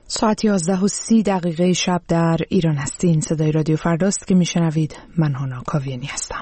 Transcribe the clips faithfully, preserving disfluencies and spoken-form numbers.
ساعت یازده و سی دقیقه شب در ایران هستین. صدای رادیو فرداست که میشنوید. من هانا کاویانی هستم.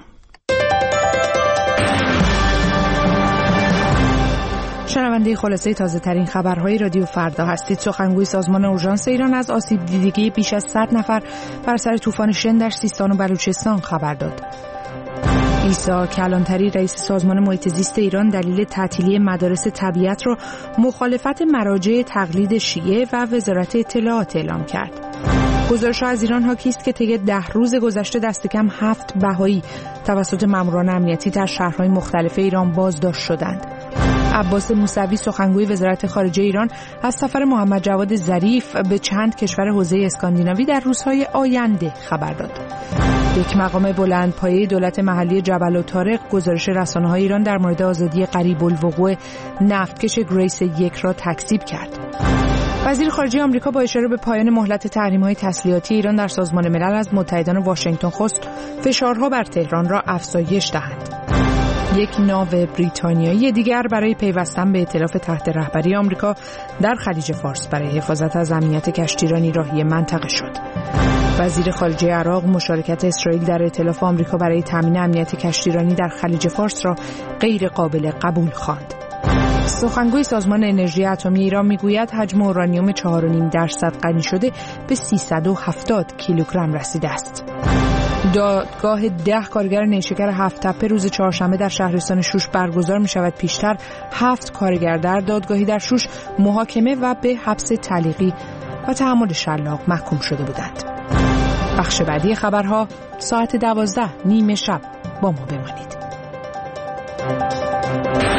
شنونده خلاصه تازه ترین خبرهای رادیو فردا هستید. سخنگوی سازمان اورژانس ایران از آسیب دیدگی بیش از صد نفر بر اثر طوفان شن در سیستان و بلوچستان خبر داد. عیسی کلانتری رئیس سازمان محیط زیست ایران دلیل تعطیلی مدارس طبیعت را مخالفت مراجع تقلید شیعه و وزارت اطلاعات اعلام کرد. گزارش‌ها از ایران حاکی است که طی ده روز گذشته دست کم هفت بهایی توسط ماموران امنیتی در شهرهای مختلف ایران بازداشت شدند. عباس موسوی سخنگوی وزارت خارجه ایران از سفر محمد جواد ظریف به چند کشور حوزه اسکاندیناوی در روزهای آینده خبر داد. یک مقام بلندپایه دولت محلی جبل الطارق گزارش رسانه‌های ایران در مورد آزادی قریب الوقوع نفتکش گریس یک را تکذیب کرد. وزیر خارجه آمریکا با اشاره به پایان مهلت تحریم‌های تسلیحاتی ایران در سازمان ملل از متحدان واشنگتن خواست فشارها بر تهران را افزایش دهند. یک ناو بریتانیایی دیگر برای پیوستن به ائتلاف تحت رهبری آمریکا در خلیج فارس برای حفاظت از امنیت کشتیرانی راهی منطقه شد. وزیر خارجه عراق مشارکت اسرائیل در ائتلاف آمریکا برای تامین امنیت کشتیرانی در خلیج فارس را غیر قابل قبول خواند. سخنگوی سازمان انرژی اتمی ایران میگوید حجم اورانیوم چهار و نیم درصد غنی شده به سیصد و هفتاد کیلوگرم رسیده است. دادگاه ده کارگر نیشکر هفت تپه روز چهارشنبه در شهرستان شوش برگزار می شود. پیشتر هفت کارگر در دادگاهی در شوش محاکمه و به حبس تعلیقی و تحمل شلاق محکوم شده بودند. بخش بعدی خبرها ساعت دوازده نیمه شب با ما بمانید.